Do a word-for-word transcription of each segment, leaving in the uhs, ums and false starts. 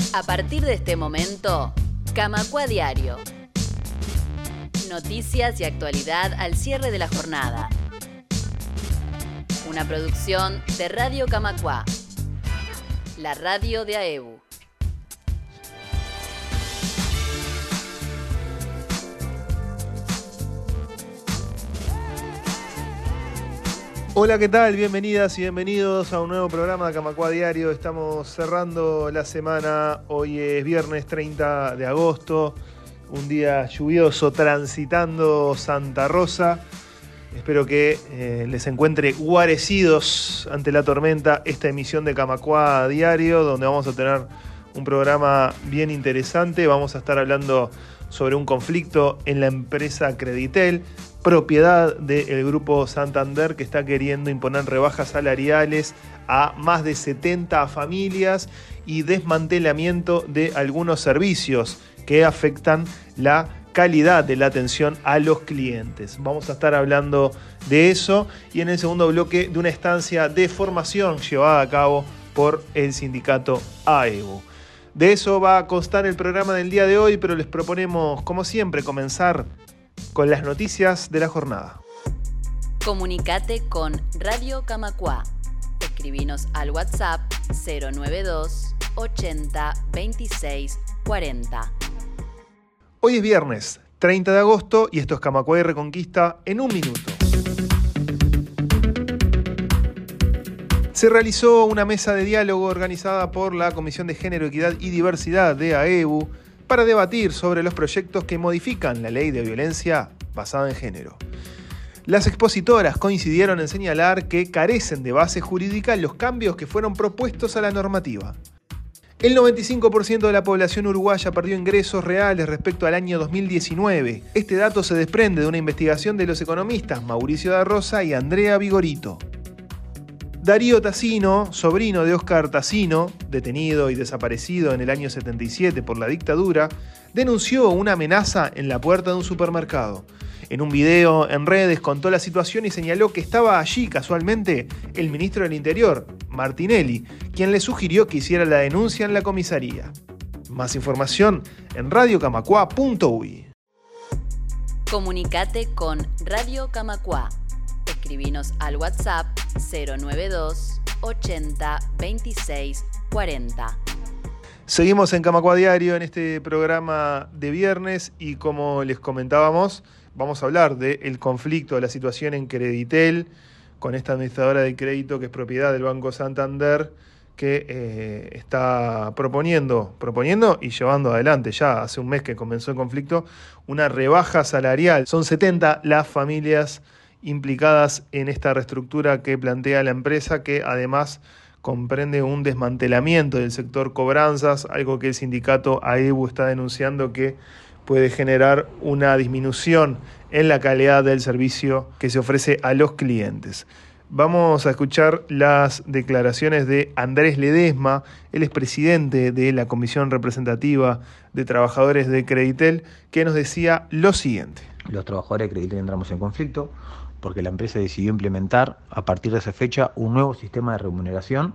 A partir de este momento, Camacuá Diario. Noticias y actualidad al cierre de la jornada. Una producción de Radio Camacuá, la radio de AEBU. Hola, ¿qué tal? Bienvenidas y bienvenidos a un nuevo programa de Camacuá Diario. Estamos cerrando la semana. Hoy es viernes treinta de agosto, un día lluvioso transitando Santa Rosa. Espero que eh, les encuentre guarecidos ante la tormenta esta emisión de Camacuá Diario, donde vamos a tener un programa bien interesante. Vamos a estar hablando sobre un conflicto en la empresa Creditel, propiedad del Grupo Santander, que está queriendo imponer rebajas salariales a más de setenta familias y desmantelamiento de algunos servicios que afectan la calidad de la atención a los clientes. Vamos a estar hablando de eso y en el segundo bloque de una estancia de formación llevada a cabo por el sindicato AEBU. De eso va a constar el programa del día de hoy, pero les proponemos, como siempre, comenzar con las noticias de la jornada. Comunicate con Radio Camacuá. Escribinos al WhatsApp cero nueve dos ochenta veintiséis cuarenta. Hoy es viernes treinta de agosto y esto es Camacuá y Reconquista en un minuto. Se realizó una mesa de diálogo organizada por la Comisión de Género, Equidad y Diversidad de AEBU para debatir sobre los proyectos que modifican la ley de violencia basada en género. Las expositoras coincidieron en señalar que carecen de base jurídica los cambios que fueron propuestos a la normativa. El noventa y cinco por ciento de la población uruguaya perdió ingresos reales respecto al año dos mil diecinueve. Este dato se desprende de una investigación de los economistas Mauricio da Rosa y Andrea Vigorito. Darío Tassino, sobrino de Óscar Tassino, detenido y desaparecido en el año setenta y siete por la dictadura, denunció una amenaza en la puerta de un supermercado. En un video en redes contó la situación y señaló que estaba allí casualmente el ministro del Interior, Martinelli, quien le sugirió que hiciera la denuncia en la comisaría. Más información en radio camacuá punto uy. Comunicate con Radio Camacuá. Escribinos al WhatsApp cero nueve dos ochenta veintiséis cuarenta. Seguimos en Camacuá Diario en este programa de viernes y como les comentábamos, vamos a hablar del conflicto, de la situación en Creditel con esta administradora de crédito que es propiedad del Banco Santander, que eh, está proponiendo, proponiendo y llevando adelante, ya hace un mes que comenzó el conflicto, una rebaja salarial. Son setenta las familias implicadas en esta reestructura que plantea la empresa, que además comprende un desmantelamiento del sector cobranzas, algo que el sindicato AEBU está denunciando que puede generar una disminución en la calidad del servicio que se ofrece a los clientes. Vamos a escuchar las declaraciones de Andrés Ledesma, él es presidente de la Comisión Representativa de Trabajadores de Creditel, que nos decía lo siguiente. Los trabajadores de Creditel entramos en conflicto porque la empresa decidió implementar a partir de esa fecha un nuevo sistema de remuneración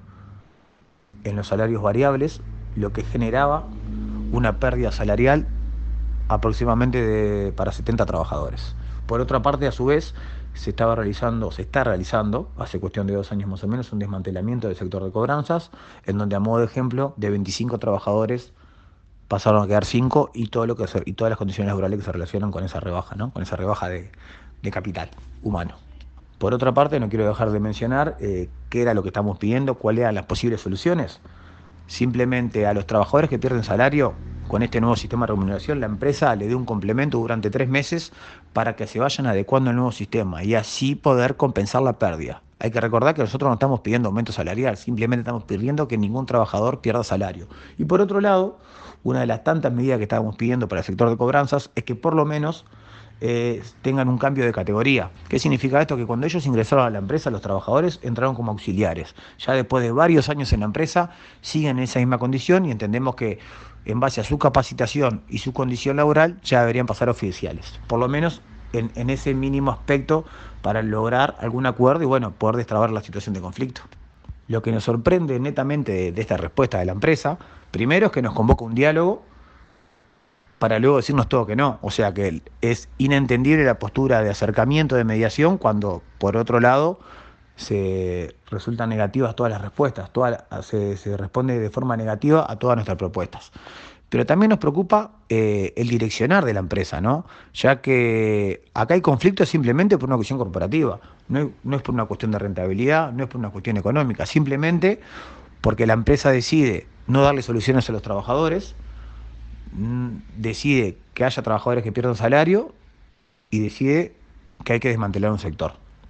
en los salarios variables, lo que generaba una pérdida salarial aproximadamente de, para setenta trabajadores. Por otra parte, a su vez, se estaba realizando, se está realizando, hace cuestión de dos años más o menos, un desmantelamiento del sector de cobranzas, en donde a modo de ejemplo, de veinticinco trabajadores pasaron a quedar cinco y todo lo que se, y todas las condiciones laborales que se relacionan con esa rebaja, ¿no? Con esa rebaja de, de capital humano. Por otra parte, no quiero dejar de mencionar eh, qué era lo que estamos pidiendo, cuáles eran las posibles soluciones. Simplemente a los trabajadores que pierden salario, con este nuevo sistema de remuneración, la empresa le dé un complemento durante tres meses para que se vayan adecuando al nuevo sistema y así poder compensar la pérdida. Hay que recordar que nosotros no estamos pidiendo aumento salarial, simplemente estamos pidiendo que ningún trabajador pierda salario. Y por otro lado, una de las tantas medidas que estábamos pidiendo para el sector de cobranzas es que por lo menos eh, tengan un cambio de categoría. ¿Qué significa esto? Que cuando ellos ingresaron a la empresa, los trabajadores entraron como auxiliares. Ya después de varios años en la empresa, siguen en esa misma condición y entendemos que en base a su capacitación y su condición laboral, ya deberían pasar a oficiales. Por lo menos en, en ese mínimo aspecto para lograr algún acuerdo y bueno, poder destrabar la situación de conflicto. Lo que nos sorprende netamente de, de esta respuesta de la empresa Primero es que nos convoca un diálogo para luego decirnos todo que no. O sea que es inentendible la postura de acercamiento, de mediación, cuando por otro lado se resultan negativas todas las respuestas, toda, se, se responde de forma negativa a todas nuestras propuestas. Pero también nos preocupa eh, el direccionar de la empresa, ¿no? Ya que acá hay conflictos simplemente por una cuestión corporativa, no, hay, no es por una cuestión de rentabilidad, no es por una cuestión económica, simplemente porque la empresa decide no darle soluciones a los trabajadores, decide que haya trabajadores que pierdan salario y decide que hay que desmantelar un sector.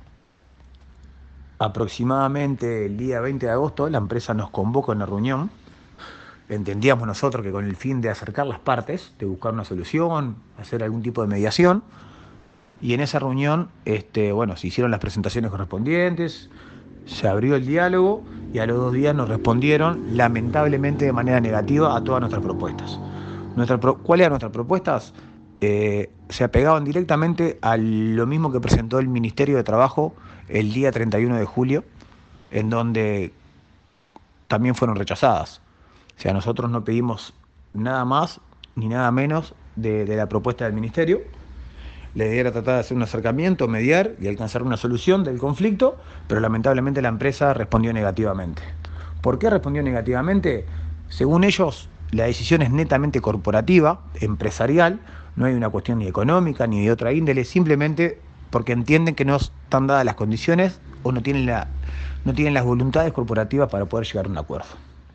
Aproximadamente el día veinte de agosto la empresa nos convoca a una reunión. Entendíamos nosotros que con el fin de acercar las partes, de buscar una solución, hacer algún tipo de mediación, y en esa reunión este, bueno, se hicieron las presentaciones correspondientes, se abrió el diálogo y a los dos días nos respondieron lamentablemente de manera negativa a todas nuestras propuestas. Nuestra, ¿Cuáles eran nuestras propuestas? Eh, se apegaban directamente a lo mismo que presentó el Ministerio de Trabajo el día treinta y uno de julio, en donde también fueron rechazadas. O sea, nosotros no pedimos nada más ni nada menos de, de la propuesta del Ministerio. La idea era tratar de hacer un acercamiento, mediar y alcanzar una solución del conflicto, pero lamentablemente la empresa respondió negativamente. ¿Por qué respondió negativamente? Según ellos, la decisión es netamente corporativa, empresarial, no hay una cuestión ni económica ni de otra índole, simplemente porque entienden que no están dadas las condiciones o no tienen, la, no tienen las voluntades corporativas para poder llegar a un acuerdo.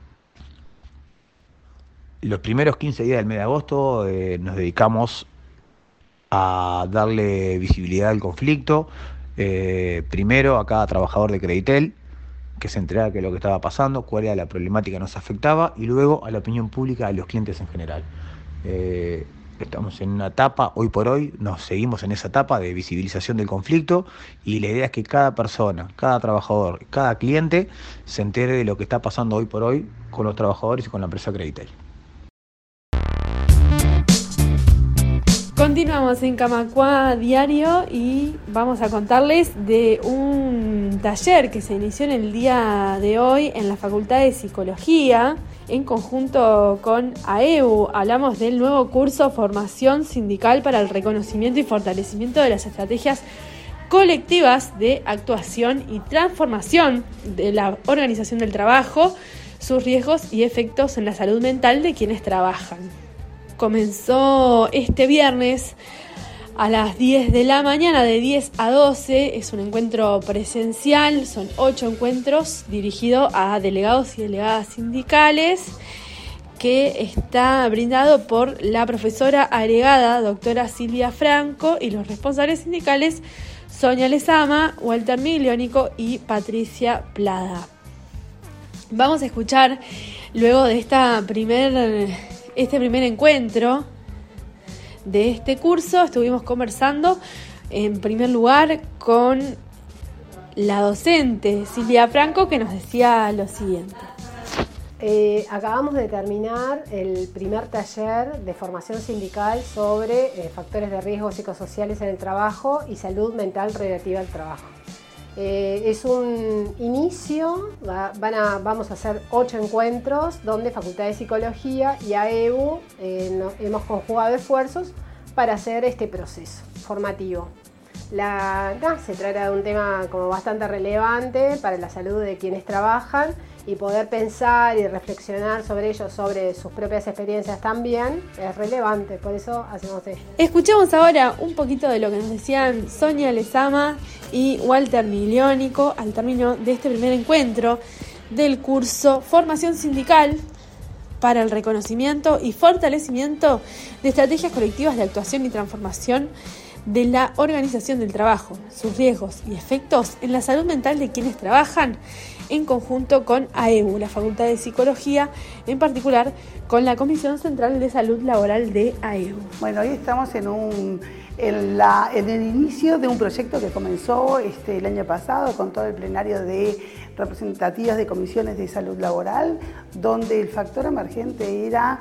Los primeros quince días del mes de agosto eh, nos dedicamos a darle visibilidad al conflicto, eh, primero a cada trabajador de Creditel, que se enterara de lo que estaba pasando, cuál era la problemática que nos afectaba, y luego a la opinión pública, a los clientes en general. Eh, estamos en una etapa, hoy por hoy, nos seguimos en esa etapa de visibilización del conflicto, y la idea es que cada persona, cada trabajador, cada cliente se entere de lo que está pasando hoy por hoy con los trabajadores y con la empresa Creditel. Continuamos en Camacuá Diario y vamos a contarles de un taller que se inició en el día de hoy en la Facultad de Psicología en conjunto con A E U. Hablamos del nuevo curso Formación Sindical para el Reconocimiento y Fortalecimiento de las Estrategias Colectivas de Actuación y Transformación de la Organización del Trabajo, sus riesgos y efectos en la salud mental de quienes trabajan. Comenzó este viernes a las diez de la mañana, de diez a doce. Es un encuentro presencial, son ocho encuentros dirigidos a delegados y delegadas sindicales, que está brindado por la profesora agregada, doctora Silvia Franco, y los responsables sindicales, Sonia Lezama, Walter Miglionico y Patricia Plada. Vamos a escuchar, luego de esta primer... Este primer encuentro de este curso, estuvimos conversando en primer lugar con la docente Silvia Franco, que nos decía lo siguiente. Eh, acabamos de terminar el primer taller de formación sindical sobre eh, factores de riesgo psicosociales en el trabajo y salud mental relativa al trabajo. Eh, es un inicio, va, van a, vamos a hacer ocho encuentros donde Facultad de Psicología y A E U eh, no, hemos conjugado esfuerzos para hacer este proceso formativo. La, no, se trata de un tema como bastante relevante para la salud de quienes trabajan y poder pensar y reflexionar sobre ello, sobre sus propias experiencias también, es relevante, por eso hacemos esto. Escuchemos ahora un poquito de lo que nos decían Sonia Lezama y Walter Miglionico al término de este primer encuentro del curso Formación Sindical para el Reconocimiento y Fortalecimiento de Estrategias Colectivas de Actuación y Transformación de la Organización del Trabajo, sus riesgos y efectos en la salud mental de quienes trabajan, en conjunto con A E U, la Facultad de Psicología, en particular con la Comisión Central de Salud Laboral de A E U. Bueno, hoy estamos en, un, en, la, en el inicio de un proyecto que comenzó este, el año pasado con todo el plenario de representativas de comisiones de salud laboral, donde el factor emergente era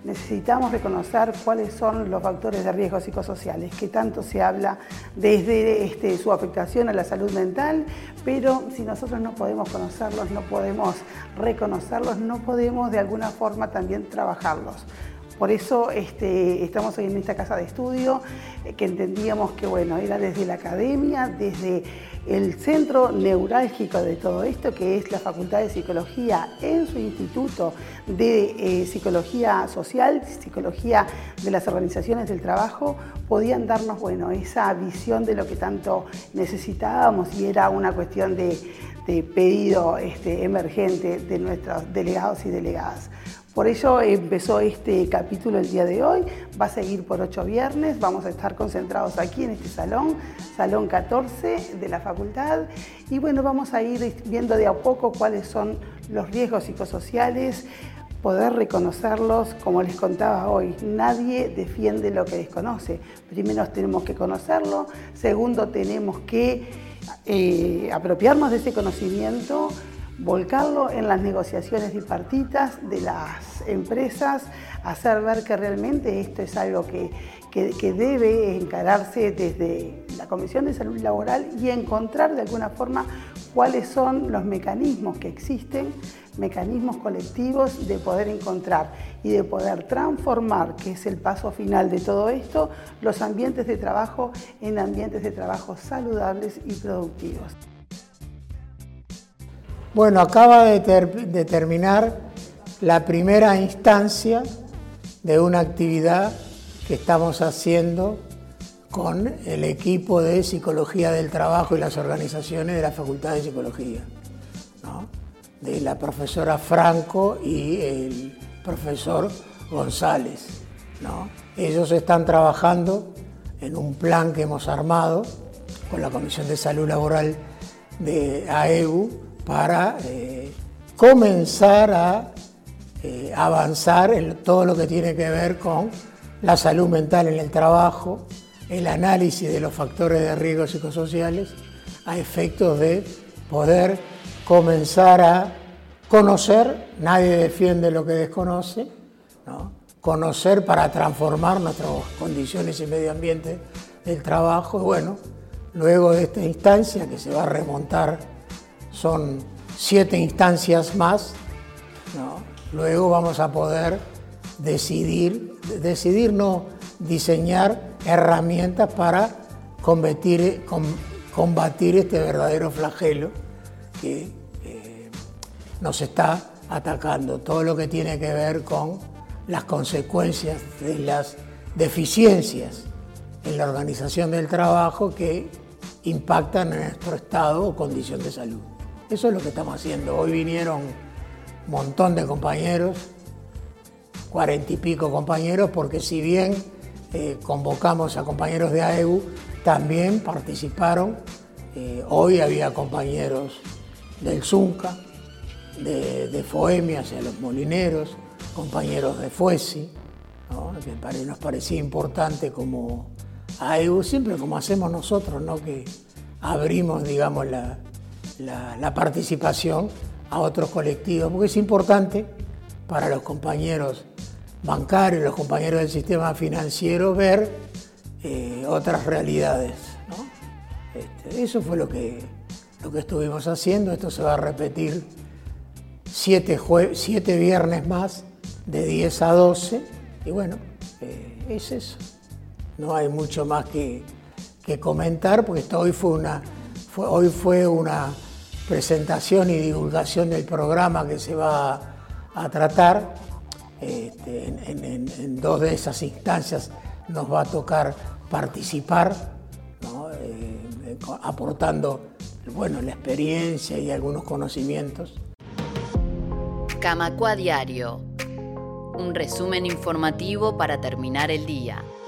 necesitamos reconocer cuáles son los factores de riesgo psicosociales, que tanto se habla desde este, su afectación a la salud mental, pero si nosotros no podemos conocerlos, no podemos reconocerlos, no podemos de alguna forma también trabajarlos. Por eso este, estamos hoy en esta casa de estudio, eh, que entendíamos que bueno, era desde la academia, desde el centro neurálgico de todo esto, que es la Facultad de Psicología en su Instituto de eh, Psicología Social, Psicología de las Organizaciones del Trabajo, podían darnos bueno, esa visión de lo que tanto necesitábamos y era una cuestión de, de pedido este, emergente de nuestros delegados y delegadas. Por ello empezó este capítulo el día de hoy, va a seguir por ocho viernes, vamos a estar concentrados aquí en este salón, Salón catorce de la facultad, y bueno, vamos a ir viendo de a poco cuáles son los riesgos psicosociales, poder reconocerlos, como les contaba hoy, nadie defiende lo que desconoce. Primero tenemos que conocerlo, segundo tenemos que eh, apropiarnos de ese conocimiento, volcarlo en las negociaciones bipartitas de las empresas, hacer ver que realmente esto es algo que, que, que debe encararse desde la Comisión de Salud Laboral y encontrar de alguna forma cuáles son los mecanismos que existen, mecanismos colectivos de poder encontrar y de poder transformar, que es el paso final de todo esto, los ambientes de trabajo en ambientes de trabajo saludables y productivos. Bueno, acaba de, ter de terminar la primera instancia de una actividad que estamos haciendo con el equipo de Psicología del Trabajo y las organizaciones de la Facultad de Psicología, ¿no? De la profesora Franco y el profesor González, ¿no? Ellos están trabajando en un plan que hemos armado con la Comisión de Salud Laboral de A E U para eh, comenzar a eh, avanzar en todo lo que tiene que ver con la salud mental en el trabajo, el análisis de los factores de riesgo psicosociales, a efectos de poder comenzar a conocer, nadie defiende lo que desconoce, ¿no? Conocer para transformar nuestras condiciones y medio ambiente del trabajo. Bueno, luego de esta instancia que se va a remontar, son siete instancias más, ¿no? Luego vamos a poder decidir, decidir no, diseñar herramientas para combatir, com, combatir este verdadero flagelo que eh, nos está atacando. Todo lo que tiene que ver con las consecuencias de las deficiencias en la organización del trabajo que impactan en nuestro estado o condición de salud. Eso es lo que estamos haciendo. Hoy vinieron un montón de compañeros, cuarenta y pico compañeros, porque si bien eh, convocamos a compañeros de A E U, también participaron. Eh, hoy había compañeros del Zunca, de, de FOEMI hacia los molineros, compañeros de FUESI, ¿no? Que nos parecía importante como A E U, siempre como hacemos nosotros, ¿no? Que abrimos, digamos, la... La, la participación a otros colectivos, porque es importante para los compañeros bancarios, los compañeros del sistema financiero, ver eh, otras realidades, ¿no? Este, eso fue lo que, lo que estuvimos haciendo. Esto se va a repetir siete, siete viernes más, de diez a doce, y bueno, eh, es eso. No hay mucho más que, que comentar, porque esto hoy fue una, fue, hoy fue una presentación y divulgación del programa que se va a tratar. Este, en, en, en dos de esas instancias nos va a tocar participar, ¿no? eh, aportando bueno, la experiencia y algunos conocimientos. Camacua Diario, un resumen informativo para terminar el día.